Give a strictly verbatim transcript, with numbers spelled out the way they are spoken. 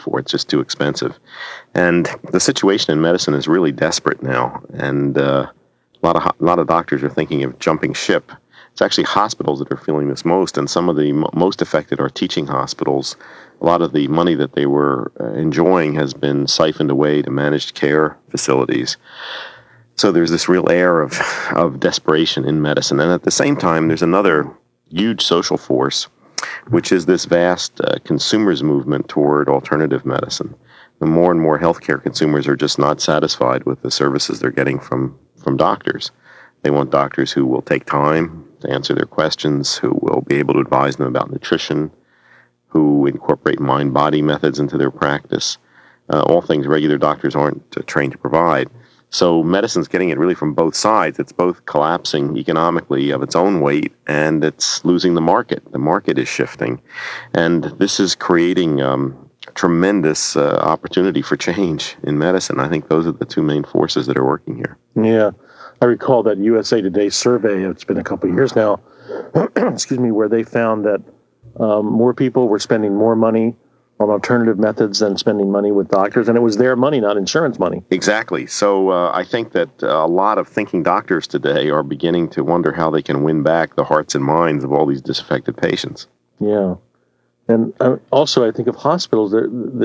for. It's just too expensive. And the situation in medicine is really desperate now. And uh, a lot of ho- a lot of doctors are thinking of jumping ship. It's actually hospitals that are feeling this most, and some of the m- most affected are teaching hospitals. A lot of the money that they were uh, enjoying has been siphoned away to managed care facilities. So there's this real air of, of desperation in medicine. And at the same time, there's another huge social force, which is this vast uh, consumers movement toward alternative medicine. The more and more healthcare consumers are just not satisfied with the services they're getting from, from doctors. They want doctors who will take time to answer their questions, who will be able to advise them about nutrition, who incorporate mind-body methods into their practice, uh, all things regular doctors aren't uh, trained to provide. So medicine's getting it really from both sides. It's both collapsing economically of its own weight, and it's losing the market. The market is shifting. And this is creating um, tremendous uh, opportunity for change in medicine. I think those are the two main forces that are working here. Yeah. I recall that U S A Today survey, it's been a couple of years now, excuse me, where they found that um, more people were spending more money on alternative methods than spending money with doctors, and it was their money, not insurance money. Exactly. So uh, I think that uh, a lot of thinking doctors today are beginning to wonder how they can win back the hearts and minds of all these disaffected patients. Yeah. And uh, also, I think of hospitals,